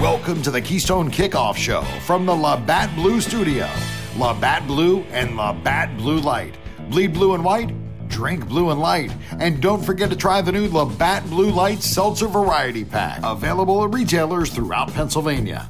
Welcome to the Keystone Kickoff Show from the Labatt Blue Studio. Labatt Blue and Labatt Blue Light. Bleed blue and white, drink blue and light. And don't forget to try the new Labatt Blue Light Seltzer Variety Pack. Available at retailers throughout Pennsylvania.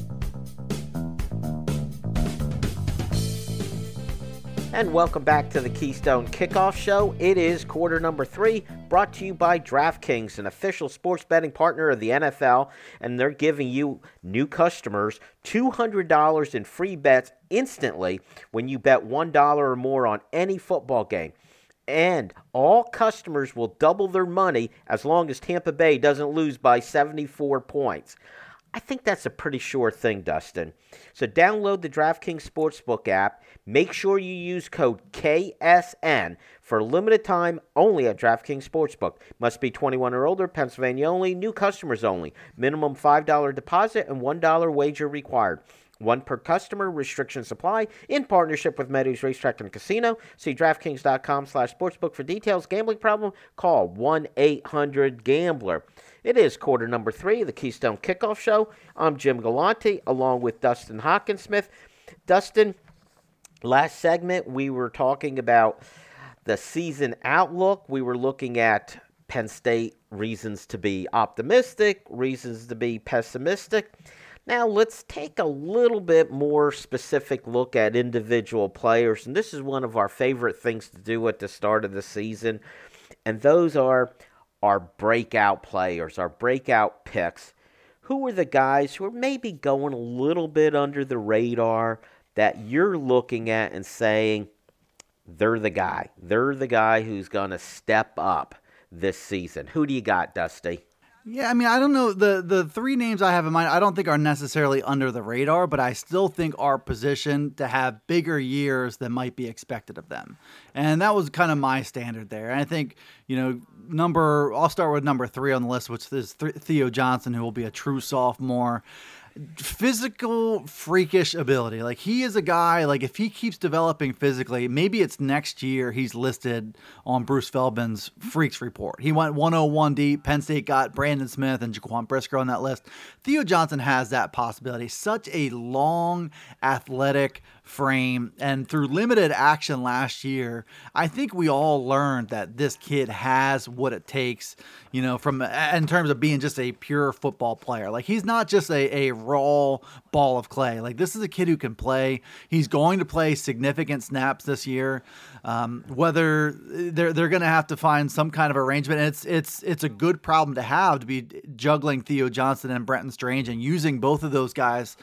And welcome back to the Keystone Kickoff Show. It is quarter number 3, brought to you by DraftKings, an official sports betting partner of the NFL, and they're giving you new customers $200 in free bets instantly when you bet $1 or more on any football game. And all customers will double their money as long as Tampa Bay doesn't lose by 74 points. I think that's a pretty sure thing, Dustin. So download the DraftKings Sportsbook app. Make sure you use code KSN for a limited time only at DraftKings Sportsbook. Must be 21 or older, Pennsylvania only, new customers only. Minimum $5 deposit and $1 wager required. One per customer, restrictions apply. In partnership with Meadows Racetrack and Casino. See DraftKings.com/sportsbook for details. Gambling problem? Call 1-800-GAMBLER. It is quarter number 3 of the Keystone Kickoff Show. I'm Jim Galante along with Dustin Hockensmith. Dustin, last segment we were talking about the season outlook. We were looking at Penn State reasons to be optimistic, reasons to be pessimistic. Now let's take a little bit more specific look at individual players, and this is one of our favorite things to do at the start of the season, and those are our breakout players, our breakout picks. Who are the guys who are maybe going a little bit under the radar that you're looking at and saying, they're the guy. They're the guy who's going to step up this season. Who do you got, Dusty? Yeah, I mean, I don't know. The three names I have in mind, I don't think are necessarily under the radar, but I still think are positioned to have bigger years than might be expected of them. And that was kind of my standard there. And I think, I'll start with number 3 on the list, which is Theo Johnson, who will be a true sophomore. Physical, freakish ability. Like, he is a guy, like, if he keeps developing physically, maybe it's next year he's listed on Bruce Feldman's Freaks Report. He went 101 deep. Penn State got Brandon Smith and Jaquan Brisker on that list. Theo Johnson has that possibility. Such a long, athletic frame, and through limited action last year, I think we all learned that this kid has what it takes, from in terms of being just a pure football player. Like, he's not just a raw ball of clay. Like, this is a kid who can play. He's going to play significant snaps this year. Whether they're going to have to find some kind of arrangement, and it's a good problem to have, to be juggling Theo Johnson and Brenton Strange and using both of those guys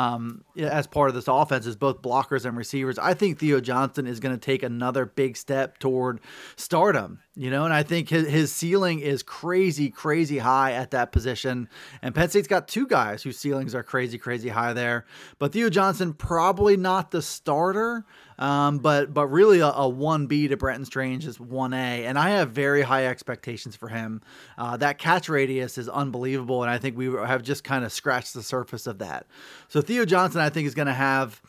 as part of this offense as both blockers and receivers. I think Theo Johnson is going to take another big step toward stardom, and I think his ceiling is crazy, crazy high at that position. And Penn State's got 2 guys whose ceilings are crazy, crazy high there. But Theo Johnson, probably not the starter, but really a 1B to Brenton Strange is 1A. And I have very high expectations for him. That catch radius is unbelievable, and I think we have just kind of scratched the surface of that. So Theo Johnson, I think, is going to have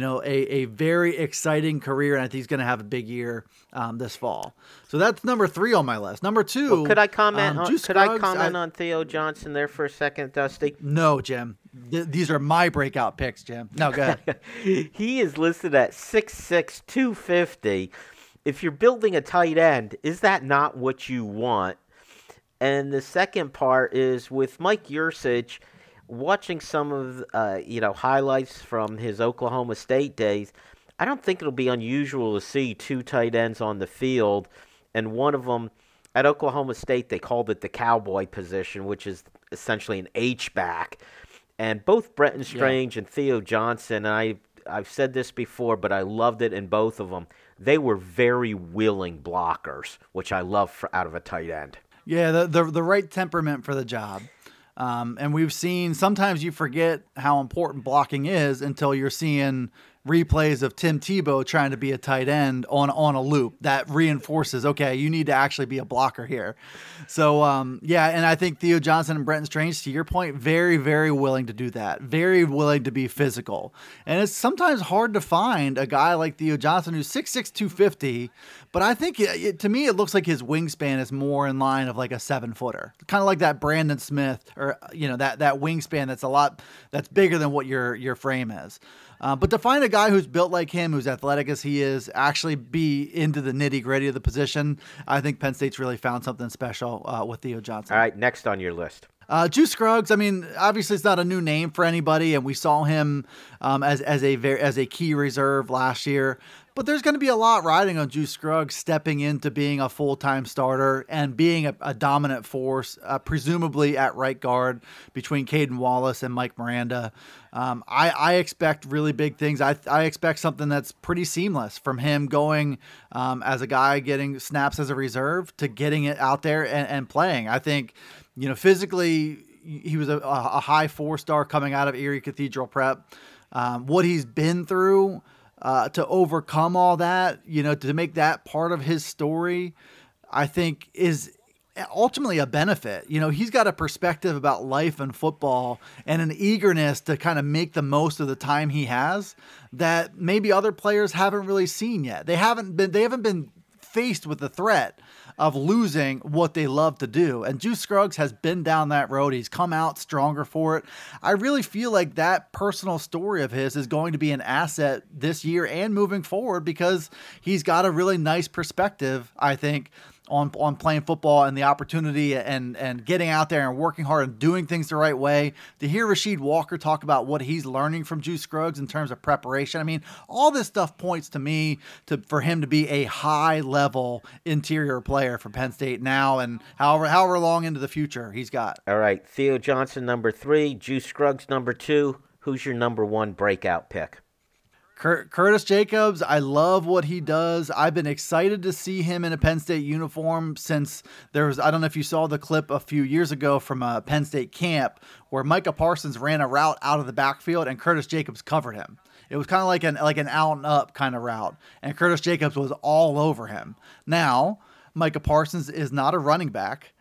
a very exciting career, and I think he's going to have a big year this fall. So that's number 3 on my list. Number 2. Well, could I comment on Theo Johnson there for a second, Dusty? No, Jim. These are my breakout picks, Jim. No, go ahead. He is listed at 6'6", 250. If you're building a tight end, is that not what you want? And the second part is with Mike Yurcich. Watching some of highlights from his Oklahoma State days, I don't think it'll be unusual to see 2 tight ends on the field, and one of them at Oklahoma State they called it the cowboy position, which is essentially an H-back. And both Brenton Strange and Theo Johnson, and I've said this before, but I loved it in both of them. They were very willing blockers, which I love out of a tight end. Yeah, the right temperament for the job. And we've seen, sometimes you forget how important blocking is until you're seeing replays of Tim Tebow trying to be a tight end on a loop. That reinforces, okay, you need to actually be a blocker here. So, and I think Theo Johnson and Brenton Strange, to your point, very, very willing to do that. Very willing to be physical. And it's sometimes hard to find a guy like Theo Johnson who's 6'6", 250, but I think to me it looks like his wingspan is more in line of like a 7-footer. Kind of like that Brandon Smith, or that wingspan that's bigger than what your frame is. But to find a guy who's built like him, who's athletic as he is, actually be into the nitty-gritty of the position, I think Penn State's really found something special with Theo Johnson. All right, next on your list. Juice Scruggs, I mean, obviously it's not a new name for anybody, and we saw him as a key reserve last year. But there's going to be a lot riding on Juice Scruggs stepping into being a full-time starter and being a dominant force, presumably at right guard between Caden Wallace and Mike Miranda. I expect really big things. I expect something that's pretty seamless from him going as a guy getting snaps as a reserve to getting it out there and playing. I think, physically, he was a high 4-star coming out of Erie Cathedral Prep. What he's been through to overcome all that, to make that part of his story, I think is ultimately a benefit. He's got a perspective about life and football and an eagerness to kind of make the most of the time he has that maybe other players haven't really seen yet. They haven't been faced with the threat of losing what they love to do. And Juice Scruggs has been down that road. He's come out stronger for it. I really feel like that personal story of his is going to be an asset this year and moving forward because he's got a really nice perspective, I think, on playing football and the opportunity and getting out there and working hard and doing things the right way. To hear Rasheed Walker talk about what he's learning from Juice Scruggs in terms of preparation, I mean, all this stuff points to me for him to be a high-level interior player for Penn State now and however long into the future he's got. All right, Theo Johnson, number 3, Juice Scruggs, number 2. Who's your number 1 breakout pick? Curtis Jacobs, I love what he does. I've been excited to see him in a Penn State uniform since I don't know if you saw the clip a few years ago from a Penn State camp where Micah Parsons ran a route out of the backfield and Curtis Jacobs covered him. It was kind of like an out and up kind of route, and Curtis Jacobs was all over him. Now, Micah Parsons is not a running back.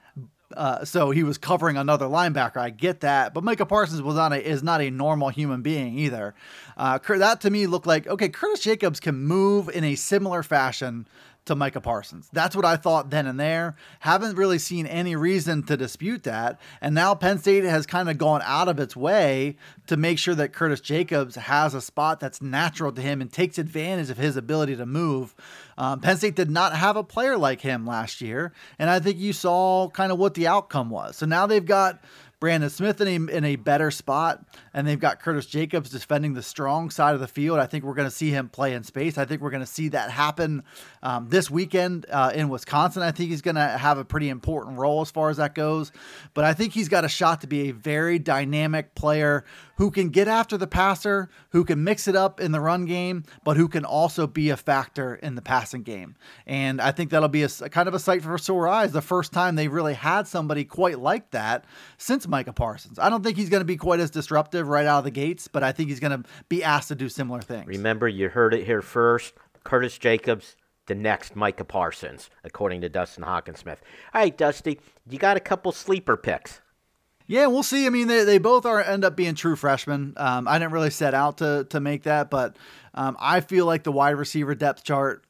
So he was covering another linebacker. I get that, but Micah Parsons is not a normal human being either. That to me looked like, okay, Curtis Jacobs can move in a similar fashion to Micah Parsons. That's what I thought then and there. Haven't really seen any reason to dispute that. And now Penn State has kind of gone out of its way to make sure that Curtis Jacobs has a spot that's natural to him and takes advantage of his ability to move. Penn State did not have a player like him last year, and I think you saw kind of what the outcome was. So now they've got Brandon Smith in a better spot, and they've got Curtis Jacobs defending the strong side of the field. I think we're going to see him play in space. I think we're going to see that happen this weekend in Wisconsin. I think he's going to have a pretty important role as far as that goes, but I think he's got a shot to be a very dynamic player who can get after the passer, who can mix it up in the run game, but who can also be a factor in the passing game. And I think that'll be a kind of a sight for sore eyes, the first time they really had somebody quite like that since Micah Parsons. I don't think he's going to be quite as disruptive right out of the gates, but I think he's going to be asked to do similar things. Remember, you heard it here first. Curtis Jacobs, the next Micah Parsons, according to Dustin Hockensmith. All right, Dusty, you got a couple sleeper picks. Yeah, we'll see. I mean, they both end up being true freshmen. I didn't really set out to make that, but I feel like the wide receiver depth chart,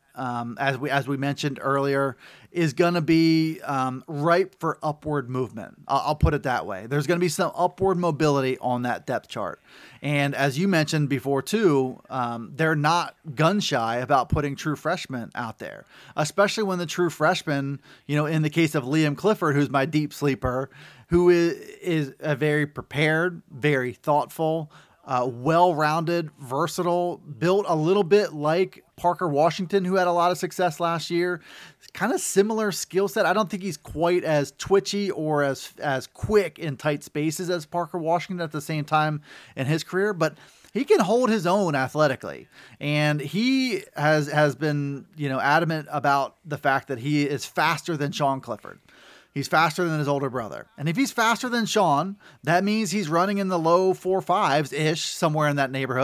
as we mentioned earlier, is going to be ripe for upward movement. I'll put it that way. There's going to be some upward mobility on that depth chart. And as you mentioned before too, they're not gun shy about putting true freshmen out there, especially when the true freshman, in the case of Liam Clifford, who's my deep sleeper, who is a very prepared, very thoughtful, well-rounded, versatile, built a little bit like Parker Washington, who had a lot of success last year. Kind of similar skill set. I don't think he's quite as twitchy or as quick in tight spaces as Parker Washington at the same time in his career, but he can hold his own athletically. And he has been, adamant about the fact that he is faster than Sean Clifford. He's faster than his older brother. And if he's faster than Sean, that means he's running in the low 4.5s-ish, somewhere in that neighborhood,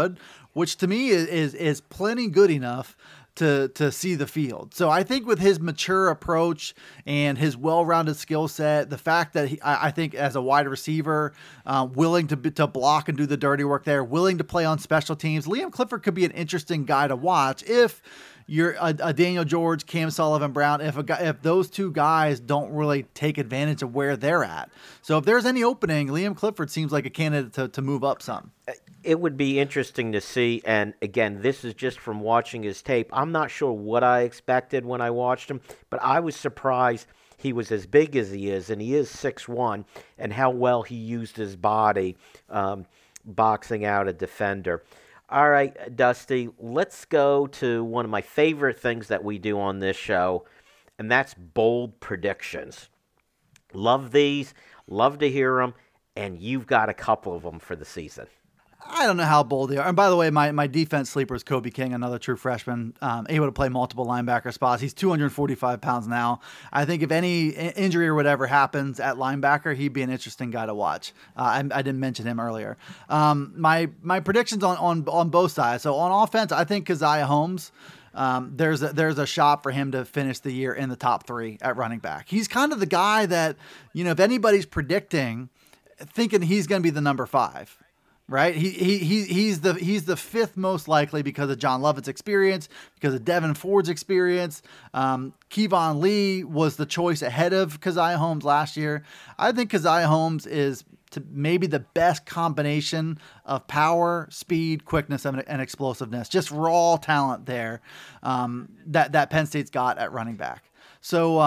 which to me is plenty good enough to see the field. So I think with his mature approach and his well-rounded skill set, the fact that I think as a wide receiver, willing to block and do the dirty work there, willing to play on special teams, Liam Clifford could be an interesting guy to watch if you're a Daniel George, Cam Sullivan-Brown, if those two guys don't really take advantage of where they're at. So if there's any opening, Liam Clifford seems like a candidate to move up some. It would be interesting to see, and again, this is just from watching his tape. I'm not sure what I expected when I watched him, but I was surprised he was as big as he is, and he is 6'1", and how well he used his body boxing out a defender. All right, Dusty, let's go to one of my favorite things that we do on this show, and that's bold predictions. Love these, love to hear them, and you've got a couple of them for the season. I don't know how bold they are. And by the way, my defense sleeper is Kobe King, another true freshman, able to play multiple linebacker spots. He's 245 pounds now. I think if any injury or whatever happens at linebacker, he'd be an interesting guy to watch. I didn't mention him earlier. My predictions on both sides. So on offense, I think Keziah Holmes, there's a shot for him to finish the year in the top 3 at running back. He's kind of the guy that, if anybody's thinking he's going to be the number 5. Right, he's the 5th most likely because of John Lovett's experience, because of Devin Ford's experience. Kevon Lee was the choice ahead of Keziah Holmes last year. I think Keziah Holmes is maybe the best combination of power, speed, quickness, and explosiveness. Just raw talent there that Penn State's got at running back. So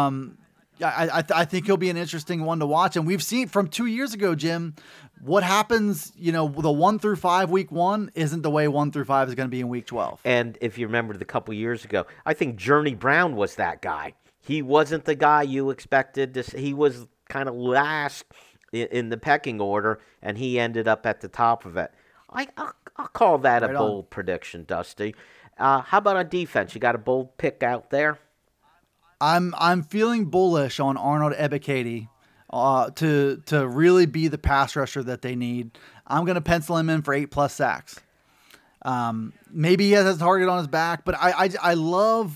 I think he'll be an interesting one to watch. And we've seen from 2 years ago, Jim, what happens, the 1 through 5 week 1 isn't the way 1 through 5 is going to be in week 12. And if you remember the couple years ago, I think Journey Brown was that guy. He wasn't the guy you expected to see. He was kind of last in the pecking order, and he ended up at the top of it. I'll call that a bold prediction, Dusty. How about on defense? You got a bold pick out there? I'm feeling bullish on Arnold Ebiketie to really be the pass rusher that they need. I'm going to pencil him in for 8+ sacks. Maybe he has a target on his back, but I love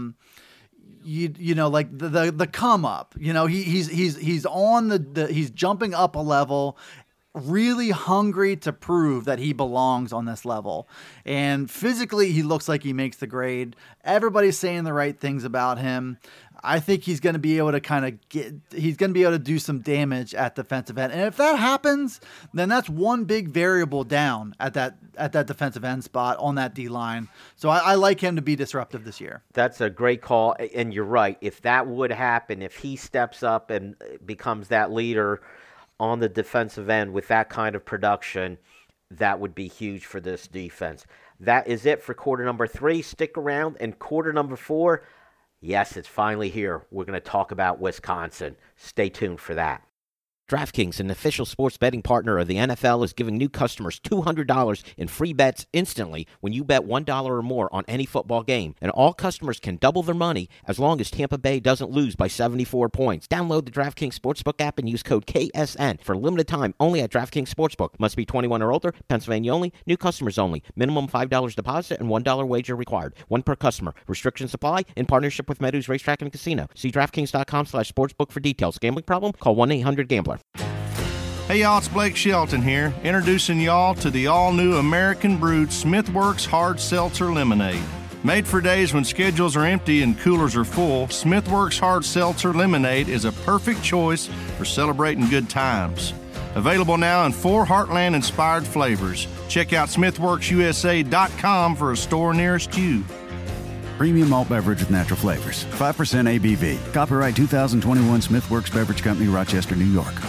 like the come up. He's on he's jumping up a level, really hungry to prove that he belongs on this level. And physically, he looks like he makes the grade. Everybody's saying the right things about him. I think he's going to be able to do some damage at defensive end. And if that happens, then that's one big variable down at that defensive end spot on that D line. So I like him to be disruptive this year. That's a great call. And you're right. If that would happen, if he steps up and becomes that leader on the defensive end with that kind of production, that would be huge for this defense. That is it for quarter number 3. Stick around. And quarter number 4, yes, it's finally here. We're going to talk about Wisconsin. Stay tuned for that. DraftKings, an official sports betting partner of the NFL, is giving new customers $200 in free bets instantly when you bet $1 or more on any football game. And all customers can double their money as long as Tampa Bay doesn't lose by 74 points. Download the DraftKings Sportsbook app and use code KSN for a limited time only at DraftKings Sportsbook. Must be 21 or older, Pennsylvania only, new customers only. Minimum $5 deposit and $1 wager required. One per customer. Restrictions apply in partnership with Meadows Racetrack and Casino. See DraftKings.com/sportsbook for details. Gambling problem? Call 1-800-GAMBLER. Hey y'all, it's Blake Shelton here, introducing y'all to the all-new American brewed Smithworks Hard Seltzer Lemonade. Made for days when schedules are empty and coolers are full, Smithworks Hard Seltzer Lemonade is a perfect choice for celebrating good times. Available now in 4 Heartland-inspired flavors. Check out smithworksusa.com for a store nearest you. Premium malt beverage with natural flavors. 5% ABV. Copyright 2021 Smithworks Beverage Company, Rochester, New York.